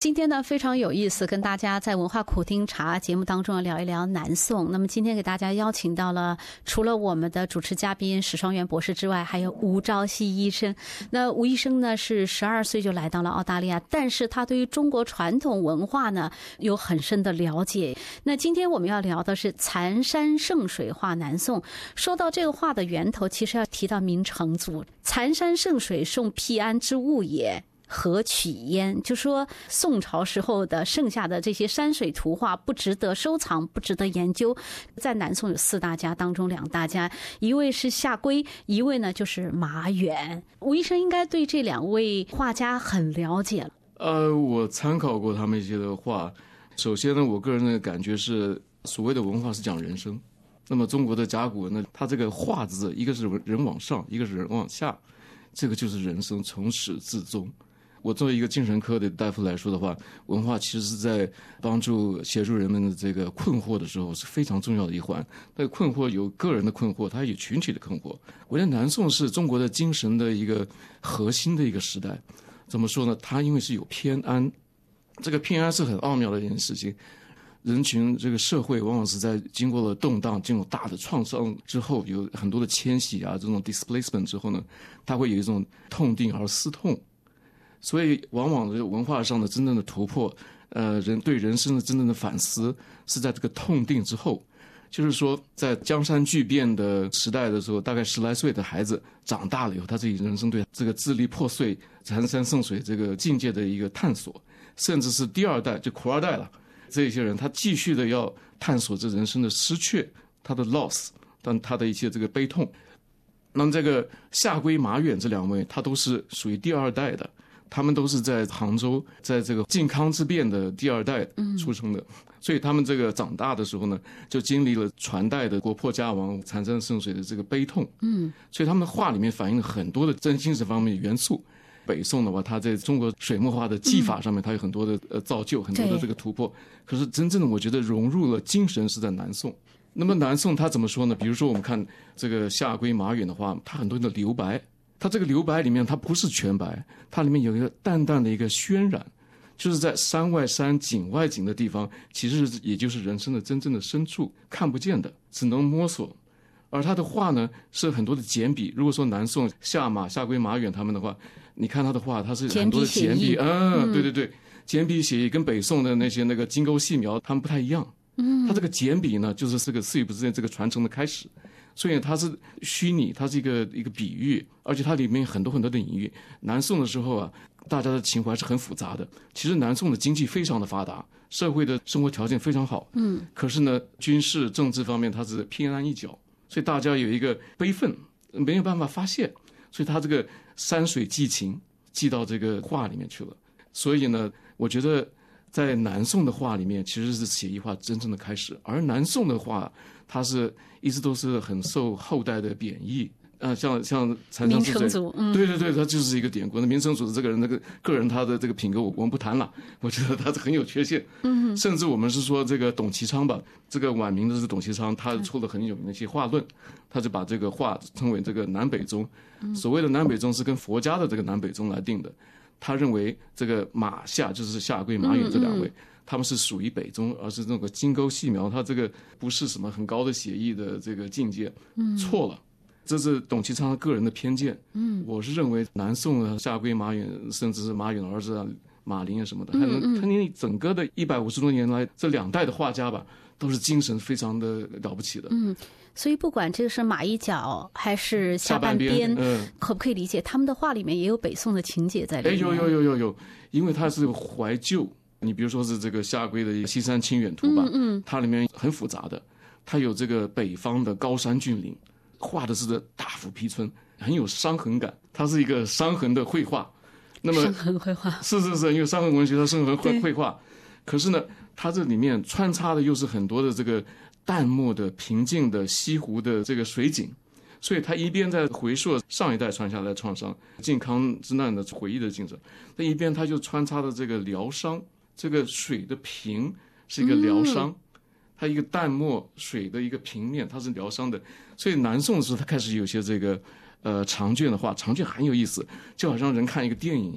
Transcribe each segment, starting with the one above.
今天呢非常有意思，跟大家在文化苦丁茶节目当中聊一聊南宋。那么今天给大家邀请到了除了我们的主持嘉宾史双元博士之外，还有吴朝夕医生。那吴医生呢是12岁就来到了澳大利亚，但是他对于中国传统文化呢有很深的了解。那今天我们要聊的是残山剩水画南宋。说到这个画的源头，其实要提到明成祖，残山剩水，宋辟安之物也，何取焉？就说宋朝时候的剩下的这些山水图画不值得收藏，不值得研究。在南宋有4大家当中2大家，一位是夏圭，一位呢就是马远。吴医生应该对这2位画家很了解了。 我参考过他们一些的画。首先呢，我个人的感觉是，所谓的文化是讲人生。那么中国的甲骨文呢，它这个画字，一个是人往上，一个是人往下，这个就是人生从始至终。我作为一个精神科的大夫来说的话，文化其实是在帮助协助人们的这个困惑的时候是非常重要的一环。那个困惑有个人的困惑，它有群体的困惑。我觉得南宋是中国的精神的一个核心的一个时代。怎么说呢？它因为是有偏安，这个偏安是很奥妙的一件事情。人群这个社会往往是在经过了动荡、经过大的创伤之后，有很多的迁徙啊，这种 displacement 之后呢，它会有一种痛定而思痛。所以往往文化上的真正的突破，人对人生的真正的反思是在这个痛定之后。就是说在江山巨变的时代的时候，大概10来岁的孩子长大了以后，他自己人生对这个支离破碎、残山剩水这个境界的一个探索，甚至是第2代就苦2代了，这些人他继续的要探索这人生的失去，他的 loss， 但他的一些这个悲痛。那么这个夏圭、马远这2位，他都是属于第2代的。他们都是在杭州，在这个靖康之变的第2代出生的，所以他们这个长大的时候呢，就经历了传代的国破家亡、残山剩水的这个悲痛。所以他们的画里面反映了很多的真精神方面的元素。北宋的话，它在中国水墨画的技法上面，它有很多的造就，很多的这个突破。可是真正的我觉得融入了精神是在南宋。那么南宋它怎么说呢？比如说我们看这个夏圭、马远的画，它很多的留白。它这个留白里面，它不是全白，它里面有一个淡淡的一个渲染，就是在山外山、景外景的地方，其实也就是人生的真正的深处，看不见的，只能摸索。而他的画呢，是很多的简笔。如果说南宋夏圭、马远他们的话，你看他的画，他是很多的简笔，对对对，简笔写意跟北宋的那些那个金钩细描他们不太一样。他这个简笔呢，就是这个四语不谶这个传承的开始。所以它是虚拟，它是一个比喻，而且它里面很多很多的隐喻。南宋的时候啊，大家的情怀是很复杂的。其实南宋的经济非常的发达，社会的生活条件非常好。可是呢，军事政治方面它是偏安一角，所以大家有一个悲愤，没有办法发泄，所以它这个山水寄情寄到这个画里面去了。所以呢，我觉得在南宋的画里面，其实是写意画真正的开始，而南宋的画，它是一直都是很受后代的贬义。像残山剩水，对对对，他就是一个典故。那明成祖的这个人，那个个人他的这个品格，我们不谈了。我觉得他是很有缺陷。甚至我们是说这个董其昌吧，这个晚明的是董其昌，他出了很有名的一些画论，他就把这个画称为这个南北宗。所谓的南北宗是跟佛家的这个南北宗来定的。他认为这个马夏就是夏圭、马远这2位。他们是属于北宗，而是那个金钩细描，他这个不是什么很高的写意的这个境界，错了，这是董其昌个人的偏见。我是认为南宋的夏圭、马远，甚至是马远的儿子啊、马林啊什么的，他整个的150多年来，这2代的画家吧，都是精神非常的了不起的。 所以不管这个是马一角还是下半边，可不可以理解他们的画里面也有北宋的情节在里面？ 有，因为他是怀旧。你比如说是这个夏圭的《西山清远图》吧，它里面很复杂的，它有这个北方的高山峻岭，画的是大幅披春，很有伤痕感，它是一个伤痕的绘画。那么伤痕绘画是，因为伤痕文学它伤痕绘画，可是呢，它这里面穿插的又是很多的这个淡漠的、平静的西湖的这个水景。所以他一边在回溯上一代传下来的创伤、靖康之难的回忆的精神，那一边他就穿插的这个疗伤。这个水的平是一个疗伤，它一个淡漠水的一个平面，它是疗伤的。所以南宋的时候，他开始有些这个长卷的画，长卷很有意思，就好像人看一个电影一样，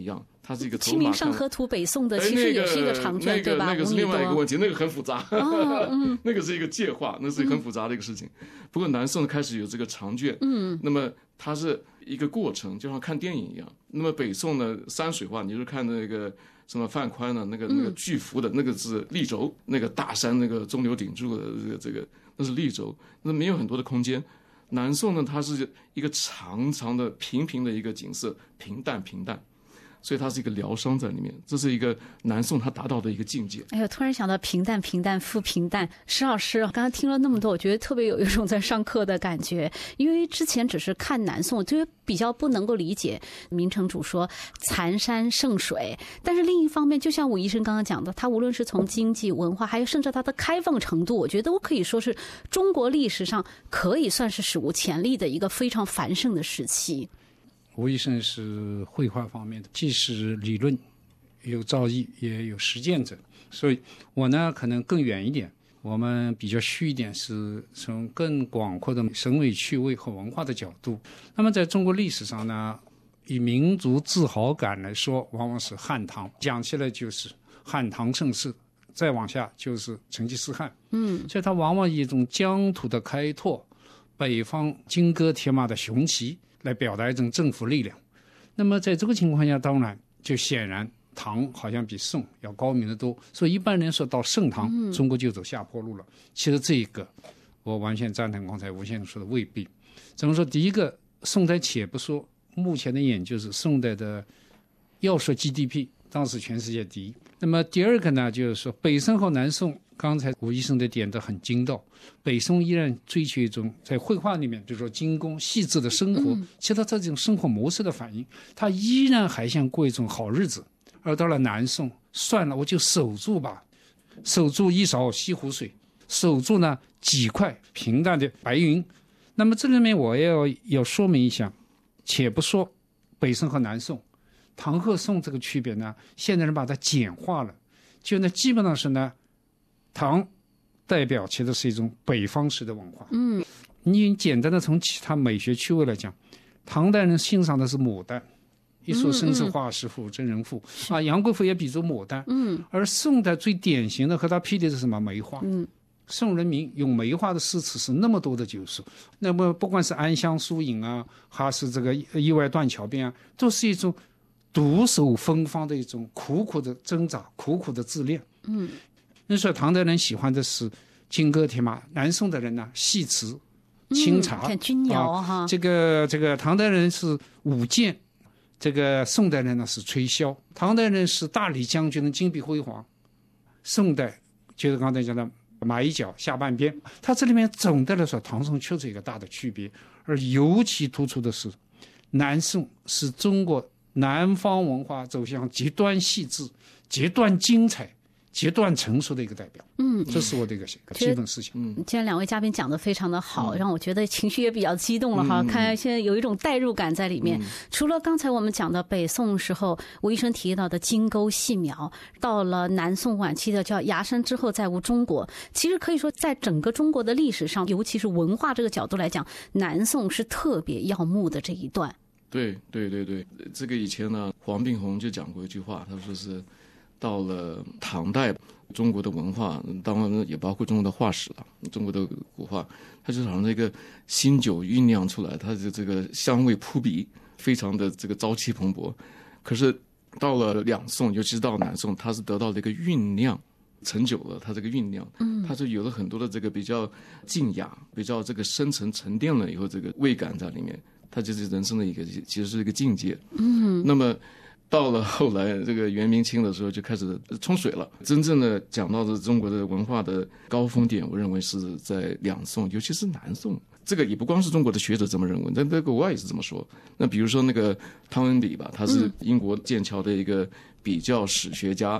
它是一个头清明马看上河图北宋的其实也是一个长卷，对吧？ 那个是另外一个问题，那个很复杂。那个是一个介话，那是一个很复杂的一个事情。不过南宋开始有这个长卷，那么它是一个过程，就像看电影一样。那么北宋呢，山水画，你就是看那个什么范宽的那个巨幅的那个是立轴，那个大山那个中流砥柱的这个那是立轴，那没有很多的空间。南宋呢，它是一个长长的平平的一个景色，平淡，所以它是一个疗伤在里面，这是一个南宋它达到的一个境界。 哎呦，突然想到平淡复平淡。石老师刚刚听了那么多，我觉得特别有一种在上课的感觉，因为之前只是看南宋，我觉得比较不能够理解明成祖说残山剩水，但是另一方面，就像武医生刚刚讲的，他无论是从经济文化，还有甚至它的开放程度，我觉得都可以说是中国历史上可以算是史无前例的一个非常繁盛的时期。 吴医生是绘画方面的，既是理论有造诣，也有实践者，所以我呢可能更远一点，我们比较虚一点，是从更广阔的审美趣味和文化的角度。那么在中国历史上呢，以民族自豪感来说，往往是汉唐，讲起来就是汉唐盛世，再往下就是成吉思汗。所以它往往以一种疆土的开拓，北方金戈铁马的雄奇来表达一种政府力量。那么在这个情况下，当然就显然唐好像比宋要高明得多，所以一般人说到盛唐，中国就走下坡路了。其实这个我完全赞同刚才吴先生说的，未必。怎么说？第一个，宋代且不说，目前的研究是宋代的要说 GDP 当时全世界第一。那么第二个呢，就是说北宋和南宋，刚才吴医生的点得很精到，北宋依然追求一种在绘画里面，比如说精工细致的生活，其实它这种生活模式的反映，它依然还想过一种好日子。而到了南宋，算了，我就守住吧，守住一勺西湖水，守住呢几块平淡的白云。那么这里面我要说明一下，且不说北宋和南宋，唐和宋这个区别呢，现代人把它简化了，就呢基本上是呢，唐代表其实是一种北方式的文化。你简单的从其他美学趣味来讲，唐代人欣赏的是牡丹，一说绅士画师妇、真人妇啊，杨贵妃也比作牡丹。而宋代最典型的和他匹敌的是什么？梅花。宋人民用梅花的诗词是那么多的酒书，那么不管是安乡疏影啊，还是这个意外断桥边啊，都是一种独守风芳的一种苦苦的挣扎，苦苦的自恋。那时候唐代人喜欢的是金戈铁马，南宋的人呢戏词、清茶、 看军谣哈。 这个唐代人是舞剑，这个宋代人呢是吹箫。唐代人是大理将军的金碧辉煌，宋代就是刚才讲的马一角下半边。它这里面总的来说，唐宋确实有一个大的区别，而尤其突出的是，南宋是中国南方文化走向极端细致、极端精彩、极端成熟的一个代表。这是我的一个基本思想。 今天两位嘉宾讲得非常的好，让我觉得情绪也比较激动了哈。看现在有一种代入感在里面。除了刚才我们讲的北宋时候吴医生提到的金钩细描，到了南宋晚期的叫崖山之后再无中国，其实可以说在整个中国的历史上，尤其是文化这个角度来讲，南宋是特别耀目的这一段。 对，这个以前呢，黄宾虹就讲过一句话，他说是到了唐代，中国的文化，当然也包括中国的画史了，中国的古画，它就好像这个新酒酝酿出来，它的这个香味扑鼻，非常的这个朝气蓬勃。可是到了两宋，尤其是到南宋，它是得到了一个酝酿，成久了，它这个酝酿，它就有了很多的这个比较静雅、比较这个深层沉淀了以后，这个味感在里面，它就是人生的一个其实是一个境界。那么到了后来这个元明清的时候就开始冲水了，真正的讲到的中国的文化的高峰点，我认为是在两宋，尤其是南宋。这个也不光是中国的学者这么认为，但国外也是这么说。那比如说那个汤恩比吧，他是英国剑桥的一个比较史学家，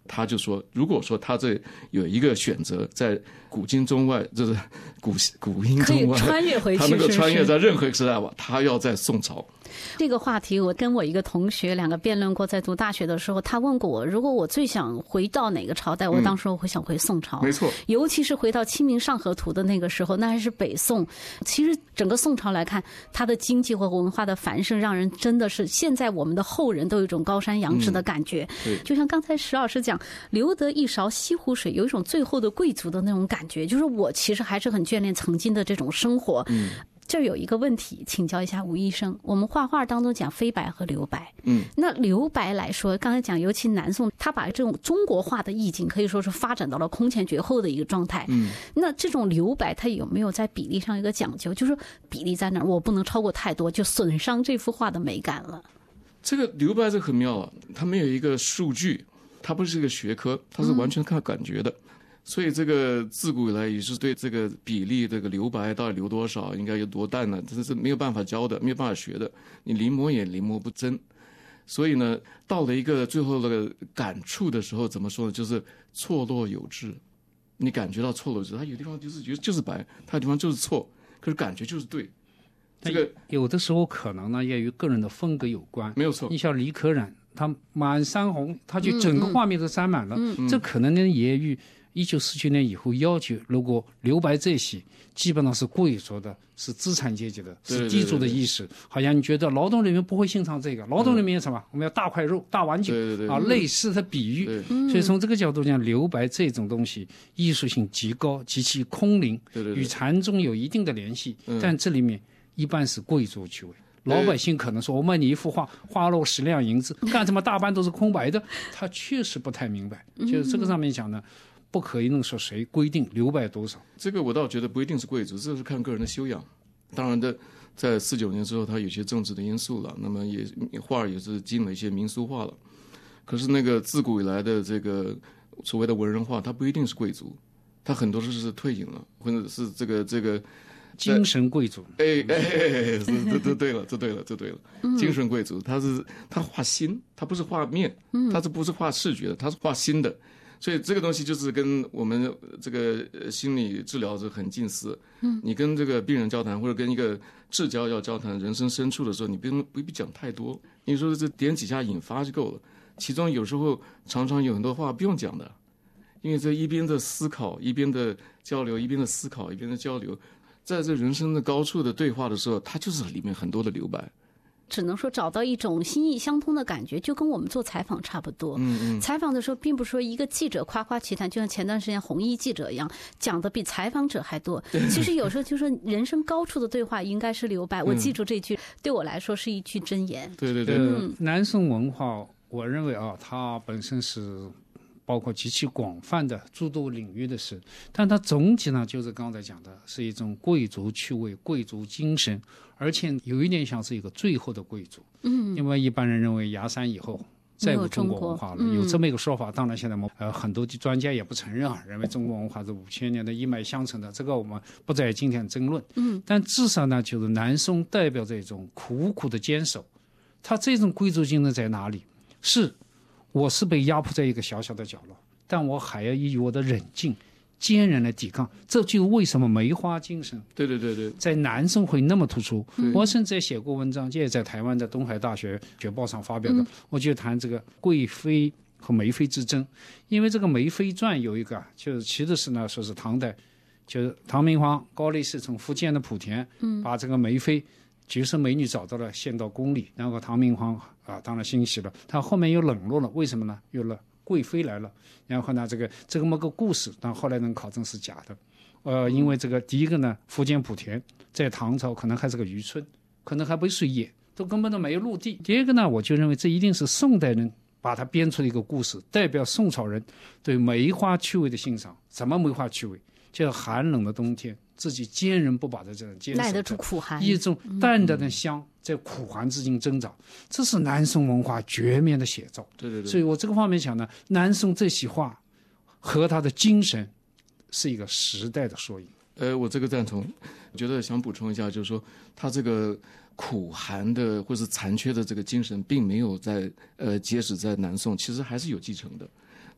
他就说，如果说他这有一个选择，在古今中外，就是古今中外， 可以穿越回去， 他能够穿越在任何时代吧，他要在宋朝。 这个话题我跟我一个同学两个辩论过，在读大学的时候，他问过我，如果我最想回到哪个朝代，我当时我会想回宋朝， 没错， 尤其是回到《清明上河图》的那个时候，那还是北宋。其实整个宋朝来看，它的经济和文化的繁盛，让人真的是现在我们的后人都有一种高山仰止的感觉。就像刚才石老师讲，留得一勺西湖水，有一种最后的贵族的那种感觉，就是我其实还是很眷恋曾经的这种生活。这儿有一个问题，请教一下吴医生。我们画画当中讲飞白和留白，那留白来说，刚才讲，尤其南宋，他把这种中国画的意境可以说是发展到了空前绝后的一个状态。那这种留白，它有没有在比例上一个讲究？就是比例在哪儿，我不能超过太多，就损伤这幅画的美感了。 这个留白这很妙啊，它没有一个数据，它不是一个学科，它是完全看感觉的。所以这个自古以来也是对这个比例，这个留白到底留多少，应该有多淡呢？这是没有办法教的，没有办法学的。你临摹也临摹不真。所以呢，到了一个最后的感触的时候，怎么说呢？就是错落有致。你感觉到错落有致，它有地方就是觉得就是白，它有地方就是错，可是感觉就是对。这个有的时候可能呢也与个人的风格有关， 没有错。 你像李可染，他满山红，他就整个画面都沾满了，这可能呢也与1949年以后要求，如果留白这些基本上是贵族的，是资产阶级的，是地主的意识。好像你觉得劳动人民不会欣赏这个，劳动人民什么？我们要大块肉、大碗酒啊，类似的比喻。所以从这个角度讲，留白这种东西艺术性极高，极其空灵，与禅宗有一定的联系。但这里面一般是贵族趣味。老百姓可能说，我卖你一幅画，花了10两银子，干什么大半都是空白的？他确实不太明白。就是这个上面讲呢，不可以能说谁规定留白多少。 这个我倒觉得不一定是贵族，这是看个人的修养。当然的，在49年之后，它有些政治的因素了，那么画也是进了一些民俗化了。可是那个自古以来的这个所谓的文人画，它不一定是贵族，它很多是退隐了，或者是这个。 精神贵族， 这对了，精神贵族，他画心，他不是画面，他不是画视觉的，他是画心的，所以这个东西就是跟我们这个心理治疗是很近似。你跟这个病人交谈，或者跟一个至交要交谈人生深处的时候，你不必讲太多，你说这点几下引发就够了。其中有时候常常有很多话不用讲的，因为这一边的思考，一边的交流，一边的思考，一边的交流。在这人生的高处的对话的时候，它就是里面很多的留白， 只能说找到一种心意相通的感觉，就跟我们做采访差不多。采访的时候并不是说一个记者夸夸其谈，就像前段时间红衣记者一样，讲的比采访者还多。其实有时候就说人生高处的对话应该是留白。我记住这句，对我来说是一句箴言。 对。 南宋文化，我认为它本身是包括极其广泛的诸多领域的事，但它总体呢，就是刚才讲的，是一种贵族趣味、贵族精神，而且有一点像是一个最后的贵族。因为一般人认为崖山以后再无中国文化了，有这么一个说法。当然，现在很多的专家也不承认认为中国文化是5000年的一脉相承的，这个我们不在今天争论。但至少呢，就是南宋代表着一种苦苦的坚守。他这种贵族精神在哪里？我是被压迫在一个小小的角落，但我还要以我的忍劲、坚韧来抵抗。这就为什么梅花精神在南宋会那么突出。我甚至也写过文章，也在台湾的东海大学学报上发表的。我就谈这个贵妃和梅妃之争，因为这个《梅妃传》有一个，就是其实是呢，说是唐代，就是唐明皇高力士从福建的莆田，把这个梅妃绝世美女找到了，献到宫里，然后唐明皇当然欣喜了，他后面又冷落了，为什么呢？有了贵妃来了，然后呢，这么个故事，但后来能考证是假的。因为这个第一个呢，福建莆田在唐朝可能还是个渔村，可能还没水野，都根本都没有陆地。第二个呢，我就认为这一定是宋代人把它编出的一个故事，代表宋朝人对梅花趣味的欣赏。什么梅花趣味？就是寒冷的冬天，自己坚韧不拔的这种坚守， 耐得住苦寒， 一种淡淡的香在苦寒之间挣扎，这是南宋文化绝面的写照。 对。 所以我这个方面讲呢，南宋这些画和他的精神是一个时代的缩影。 我这个赞同。我觉得想补充一下，就是说他这个苦寒的或是残缺的这个精神，并没有截止在南宋，其实还是有继承的。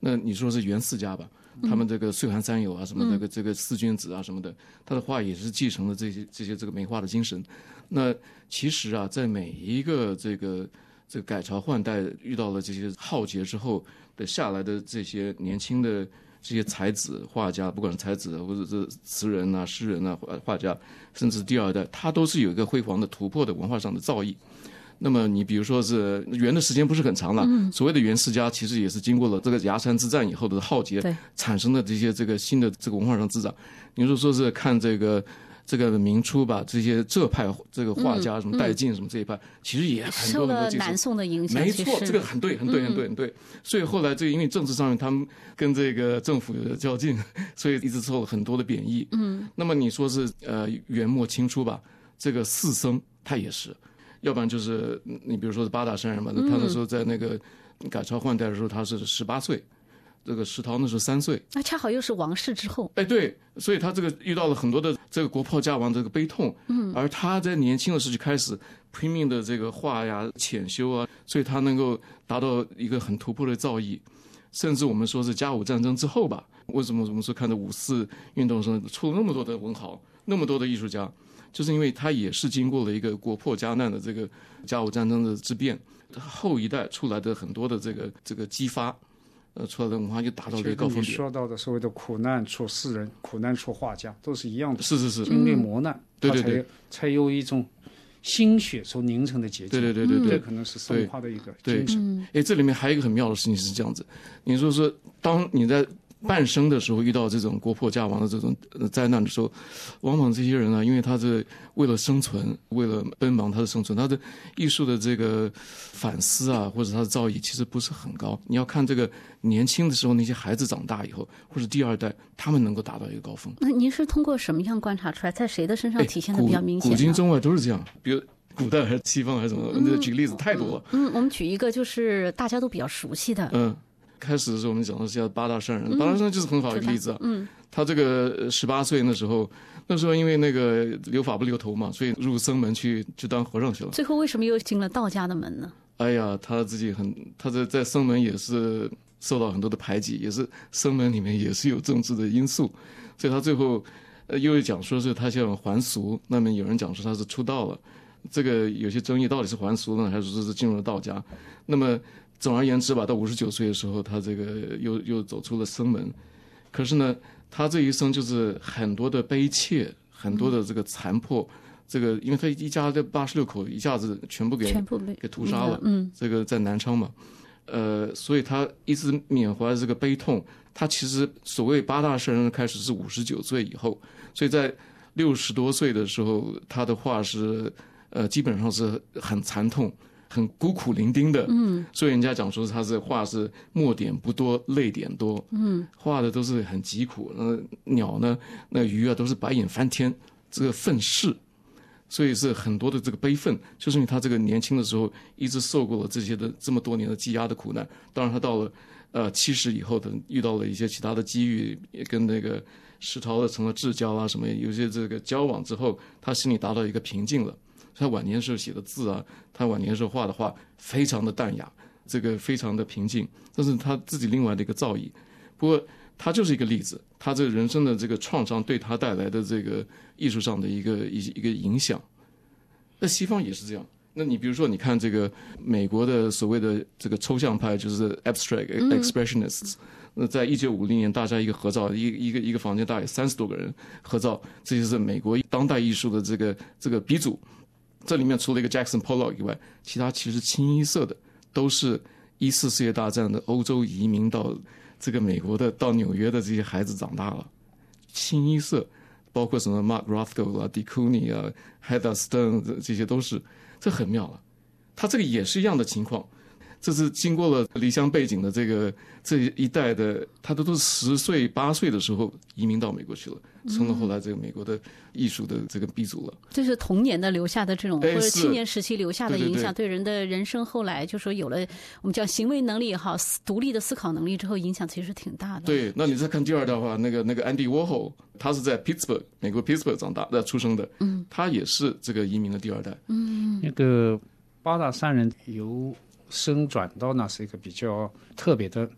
那你说是袁四家吧，他们这个岁寒三友啊，什么这个四君子啊什么的，他的画也是继承了这些这个美化的精神。那其实啊，在每一个这个改朝换代遇到了这些浩劫之后的下来的这些年轻的这些才子画家，不管是才子或者是词人啊、诗人啊、画家，甚至第二代，他都是有一个辉煌的突破的文化上的造诣。那么你比如说是元的时间不是很长了，所谓的元世家其实也是经过了这个崖山之战以后的浩劫产生的这些这个新的这个文化上滋长。你说是看这个明初吧，这些浙派这个画家什么戴进什么这一派，其实也很多受了南宋的影响， 没错，这个很对。所以后来这个因为政治上面他们跟这个政府有较劲，所以一直受了很多的贬义。那么你说是元末清初吧，这个四僧他也是。要不然就是你比如说是八大山人嘛，他那时候在那个改朝换代的时候他是18岁，这个石涛那时候3岁， 那恰好又是王室之后， 对，所以他这个遇到了很多的这个国破家亡这个悲痛，而他在年轻的时候就开始拼命的这个画呀、潜修啊，所以他能够达到一个很突破的造诣。甚至我们说是甲午战争之后吧，为什么我们说看着5·4运动中出了那么多的文豪，那么多的艺术家？就是因为他也是经过了一个国破家难的这个甲午战争的之变，后一代出来的很多的这个激发，出来的文化就达到了一个高峰点。 你说到的所谓的苦难出诗人，苦难出画家，都是一样的。 是， 经历磨难， 对， 才有一种心血所凝成的结晶。 对， 这可能是僧化的一个精神。 这里面还有一个很妙的事情是这样子，你说当你在半生的时候遇到这种国破家亡的这种灾难的时候，往往这些人啊，因为他是为了生存，为了奔忙他的生存，他的艺术的这个反思啊，或者他的造诣其实不是很高。你要看这个年轻的时候那些孩子长大以后，或者第二代，他们能够达到一个高峰。 那您是通过什么样观察出来，在谁的身上体现的比较明显？ 古今中外都是这样，比如古代还是西方还是什么，举个例子太多了。 我们举一个就是大家都比较熟悉的。 开始的时候我们讲的是叫八大山人，八大山人就是很好的一个例子啊。他这个18岁那时候因为那个留法不留头嘛，所以入僧门去当和尚去了。 最后为什么又进了道家的门呢？ 哎呀，他自己他在僧门也是受到很多的排挤，也是僧门里面也是有政治的因素，所以他最后又讲说是他想还俗，那么有人讲说他是出道了，这个有些争议，到底是还俗呢，还是说是进入了道家？那么总而言之吧，到59岁的时候，他这个又走出了僧门。可是呢，他这一生就是很多的悲切，很多的这个残破。这个因为他一家的86口一下子全部给屠杀了。这个在南昌嘛，所以他一直缅怀这个悲痛。他其实所谓八大圣人开始是59岁以后，所以在60多岁的时候，他的画是基本上是很惨痛。很孤苦伶仃的，所以人家讲说他是画是墨点不多，泪点多，画的都是很疾苦。鸟呢，那鱼啊都是白眼翻天，这个愤世，所以是很多的这个悲愤，就是因为他这个年轻的时候一直受过了这些的这么多年的积压的苦难。当然他到了70以后的遇到了一些其他的机遇，也跟那个石涛成了至交啊什么，有些这个交往之后，他心里达到一个平静了。他晚年时候写的字啊，他晚年时候画的画非常的淡雅，这个非常的平静，这是他自己另外的一个造诣。不过他就是一个例子，他这个人生的这个创伤对他带来的这个艺术上的一个影响。那西方也是这样。那你比如说，你看这个美国的所谓的这个抽象派，就是 abstract expressionists。那在1950年，大家一个合照，一个房间大概30多个人合照，这就是美国当代艺术的这个鼻祖。这里面除了一个 Jackson Pollock 以外，其他其实清一色的都是14世界大战的欧洲移民到这个美国的，到纽约的这些孩子长大了，清一色，包括什么 Mark Rothko 啊、de Kooning 啊、Heather Stern 这些都是，这很妙了。他这个也是一样的情况。这是经过了离乡背景的这一代的，他都是10岁8岁的时候移民到美国去了，成了后来这个美国的艺术的这个鼻祖了。 这是童年的留下的这种，或者青年时期留下的影响，对人的人生后来就说有了我们叫行为能力也好，独立的思考能力之后，影响其实挺大的。 对，那你再看第二代的话，那个 Andy Warhol， 他是在 Pittsburgh 美国 Pittsburgh 出生的，他也是这个移民的第二代。 那个八大山人由生转到那是一个比较特别的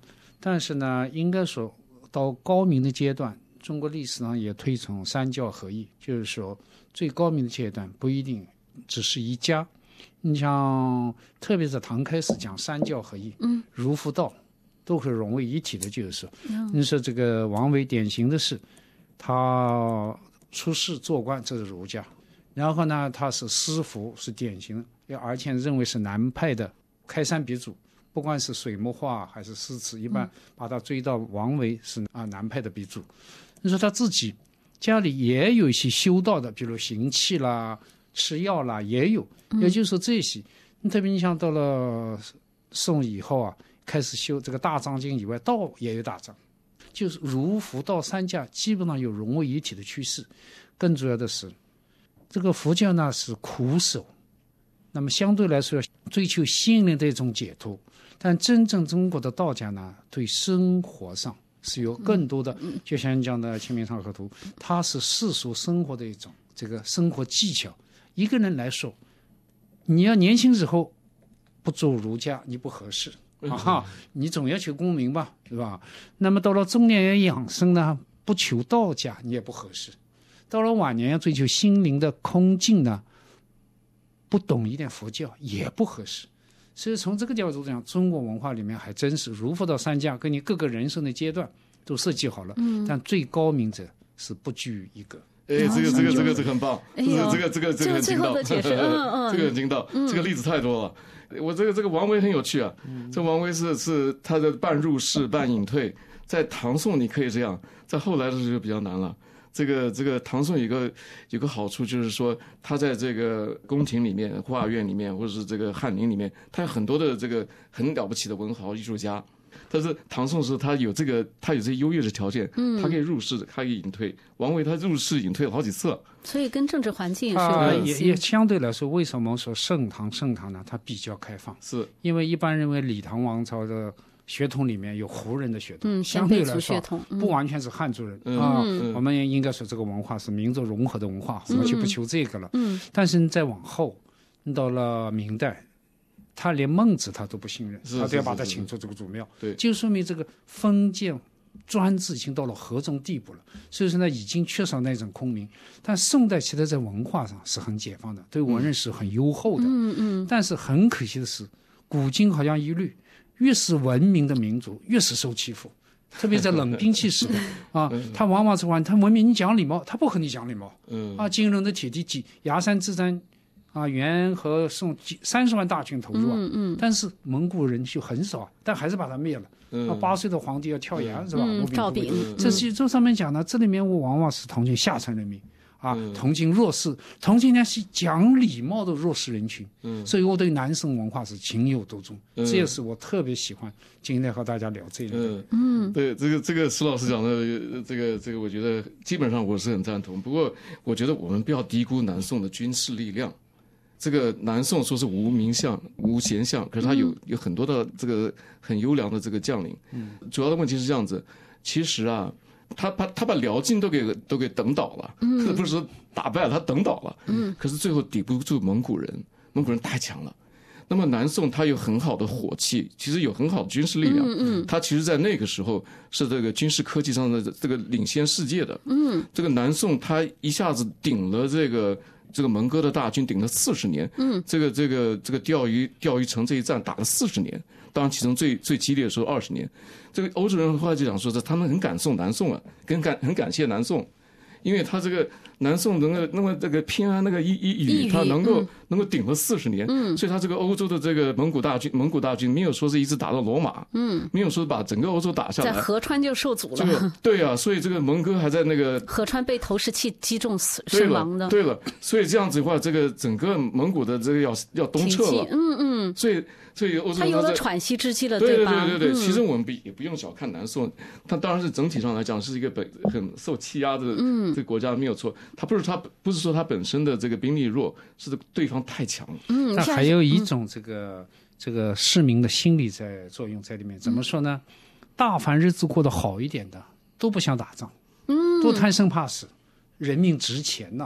但是呢，应该说到高明的阶段，中国历史上也推崇三教合一，就是说最高明的阶段不一定只是一家。你像特别是唐开始讲三教合一，儒佛道都会融为一体的，就是说，你说这个王维典型的是，他出仕做官，这是儒家，然后呢，他是诗赋是典型的，而且认为是南派的开山鼻祖，不管是水墨画还是诗词，一般把他追到王维是南派的鼻祖。你说他自己家里也有一些修道的，比如行气啦、吃药啦，也有，也就是说这些，特别你像到了宋以后啊，开始修这个大藏经以外，道也有大藏，就是儒佛道三家基本上有融为一体的趋势。更主要的是，这个佛教呢是苦守，那么相对来说追求心灵的一种解脱，但真正中国的道家呢，对生活上是有更多的，就像你讲的《清明上河图》，它是世俗生活的一种这个生活技巧。一个人来说，你要年轻时候不做儒家，你不合适啊，你总要求功名吧，对吧？那么到了中年要养生呢，不求道家，你也不合适。到了晚年要追求心灵的空静呢，不懂一点佛教也不合适。所以从这个角度讲，中国文化里面还真是儒佛道三家，跟你各个人生的阶段都设计好了，但最高明者是不拘一个。 这个很棒，这个很精到，这个很精到，这个例子太多了。我这个王维很有趣啊，这王维是他的半入世半隐退，在唐宋你可以这样，在后来的时候就比较难了。这个唐宋有个好处，就是说他在这个宫廷里面、画院里面，或者是这个翰林里面，他有很多的这个很了不起的文豪艺术家。但是唐宋时他有这些优越的条件，他可以入世，他可以隐退。王维他入世隐退了好几次了， 所以跟政治环境也是有关系。 也相对来说，为什么说盛唐呢？它比较开放， 是因为一般认为李唐王朝的血统里面有胡人的血统，相对来说不完全是汉族人我们也应该说这个文化是民族融合的文化，我们就不求这个了。但是再往后，到了明代，他连孟子他都不信任，他都要把他请出这个祖庙， 对， 就说明这个封建专制已经到了何种地步了。所以说呢，已经缺少那种空明。但宋代其实在文化上是很解放的，对文人是很优厚的。但是很可惜的是，古今好像一律，越是文明的民族越是受欺负。特别在冷兵器时代他往往是他文明，你讲礼貌，他不和你讲礼貌。金人的铁蹄骑，崖山之战。元和宋30万大军投入但是蒙古人就很少，但还是把他灭了。8岁的皇帝要跳崖是吧？ 赵炳， 这上面讲呢，这里面我往往是同情下层人民同情弱势，同情那些讲礼貌的弱势人群。所以我对南宋文化是情有独钟，这也是我特别喜欢今天和大家聊这个。 对，这个石老师讲的这个，我觉得基本上我是很赞同。不过我觉得我们不要低估南宋的军事力量。这个南宋说是无名相、无贤相，可是他有很多的这个很优良的这个将领。主要的问题是这样子，其实他把辽晋都给等倒了，不是说打败了，他等倒了。可是最后抵不住蒙古人太强了。那么南宋他有很好的火器，其实有很好的军事力量。他其实在那个时候是这个军事科技上的这个领先世界的。这个南宋他一下子顶了这个蒙哥的大军，顶了40年。这个钓鱼城这一战打了40年，当然其中最激烈的时候20年。这个欧洲人后来就讲说，他们很感宋南宋很感谢南宋，因为他这个南宋那么这个偏安那个一隅，他能够顶了40年。所以他这个欧洲的这个蒙古大军没有说是一直打到罗马，没有说把整个欧洲打下来， 在河川就受阻了。 对啊，所以这个蒙哥还在那个河川被投石器击中身亡的。 对了，所以这样子的话，这个整个蒙古的这个要东撤了。所以欧洲他有了喘息之机了， 对吧？ 对。其实我们也不用小看南宋，它当然是整体上来讲是一个很受欺压的这个国家，没有错。它不是说它本身的这个兵力弱，是对方太强了。 那还有一种这个市民的心理在作用在里面。怎么说呢？大凡日子过得好一点的，都不想打仗，都贪生怕死，人命值钱呐。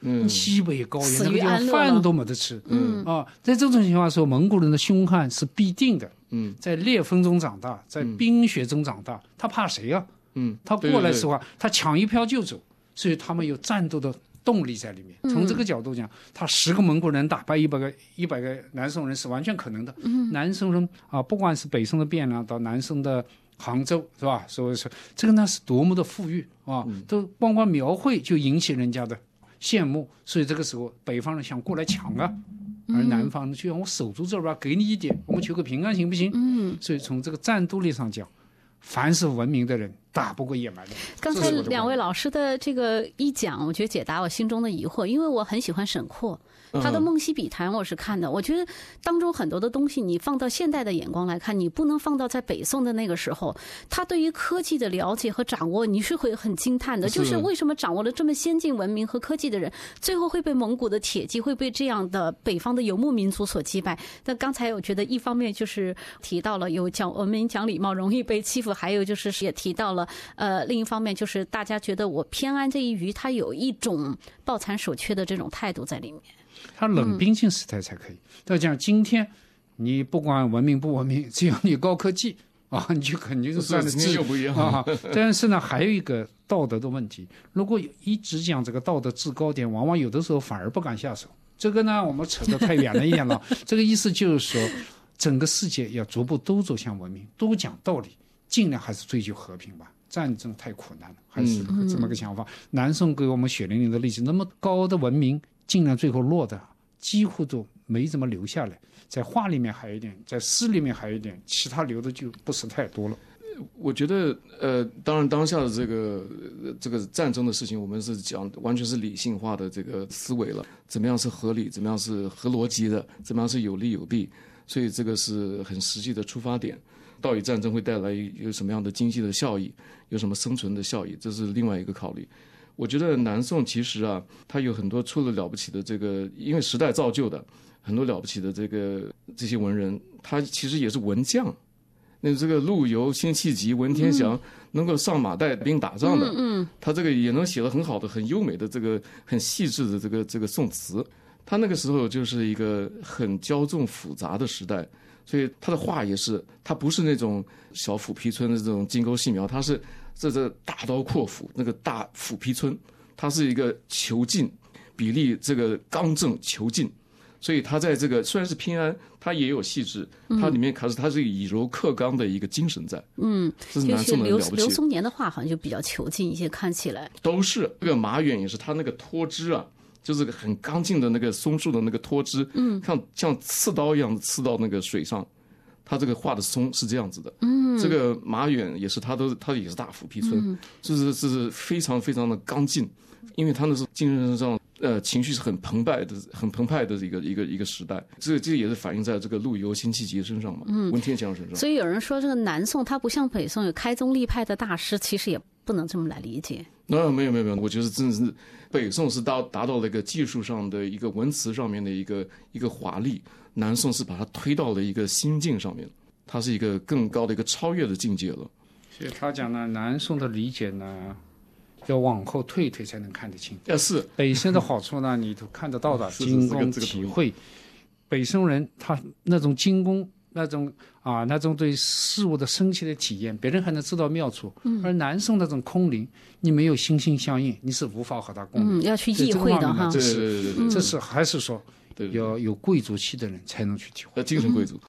西北高原死那个地于安乐了方饭都没得吃，在这种情况下，蒙古人的凶悍是必定的，在烈风中长大，在冰雪中长大，他怕谁啊？他过来的话，他抢一票就走，所以他们有战斗的动力在里面。从这个角度讲，他10个蒙古人打败100个南宋人是完全可能的。南宋人不管是北宋的汴梁到南宋的杭州，是吧？所以说这个呢是多么的富裕啊，都光描绘就引起人家的羡慕。所以这个时候北方人想过来抢啊，而南方人就让我守住这儿吧，给你一点，我们求个平安行不行？所以从这个战斗力上讲，凡是文明的人打不过野蛮的人。 刚才两位老师的这个一讲，我觉得解答我心中的疑惑，因为我很喜欢沈括。他的《梦溪笔谈》我是看的，我觉得当中很多的东西，你放到现代的眼光来看，你不能放到在北宋的那个时候，他对于科技的了解和掌握，你是会很惊叹的。就是为什么掌握了这么先进文明和科技的人，最后会被蒙古的铁骑，会被这样的北方的游牧民族所击败？那刚才我觉得一方面就是提到了有讲文明讲礼貌容易被欺负，还有就是也提到了另一方面就是大家觉得我偏安这一隅，他有一种抱残守缺的这种态度在里面。 他冷兵器时代才可以。要讲今天，你不管文明不文明，只要你高科技你就肯定是占了制不一样但是呢，还有一个道德的问题。如果一直讲这个道德制高点，往往有的时候反而不敢下手。这个呢，我们扯得太远了一点了。这个意思就是说，整个世界要逐步都走向文明，都讲道理，尽量还是追求和平吧。战争太苦难了，还是这么个想法。南宋给我们血淋淋的例子，那么高的文明，竟然最后落的几乎都没怎么留下来，在画里面还有一点，在诗里面还有一点，其他留的就不是太多了。 我觉得当然当下的这个战争的事情，我们是讲完全是理性化的这个思维了，怎么样是合理，怎么样是合逻辑的，怎么样是有利有弊，所以这个是很实际的出发点。到底战争会带来有什么样的经济的效益，有什么生存的效益，这是另外一个考虑。我觉得南宋其实它有很多出了了不起的这个，因为时代造就的很多了不起的这些文人，他其实也是文将。那这个陆游、辛弃疾、文天祥能够上马带兵打仗的，他这个也能写得很好的、很优美的这个很细致的这个宋词。他那个时候就是一个很骄纵复杂的时代。所以他的画也是，他不是那种小斧劈村的这种金钩细描，他是这大刀阔斧那个大斧劈村，他是一个遒劲，比例这个刚正遒劲，所以他在这个虽然是偏安，他也有细致，他里面可是他是以柔克刚的一个精神在。这是南宋的了不起。 刘松年的画好像就比较遒劲一些，看起来都是这个马远也是他那个脱枝就是很刚劲的那个松树的那个脱枝，像刺刀一样的刺到那个水上，他这个画的松是这样子的。这个马远也是，他也是大斧劈村，这是非常非常的刚劲，因为他那是精神上情绪是很澎湃的一个时代。这也是反映在这个陆游、辛弃疾身上嘛，文天祥身上。 所以有人说这个南宋它不像北宋有开宗立派的大师，其实也不能这么来理解。 没有，我觉得真的是北宋是达到了一个技术上的一个文辞上面的一个华丽，南宋是把它推到了一个心境上面，它是一个更高的一个超越的境界了。 所以他讲呢，南宋的理解呢，要往后退才能看得清。 是北宋的好处呢，你都看得到的，精工体会。北宋人他那种精工。那种对事物的深切的体验，别人还能知道妙处，而南宋那种空灵，你没有心心相印，你是无法和他共鸣。 要去意会的哈。 对， 这是还是说要有贵族气的人才能去体会。 精神贵族。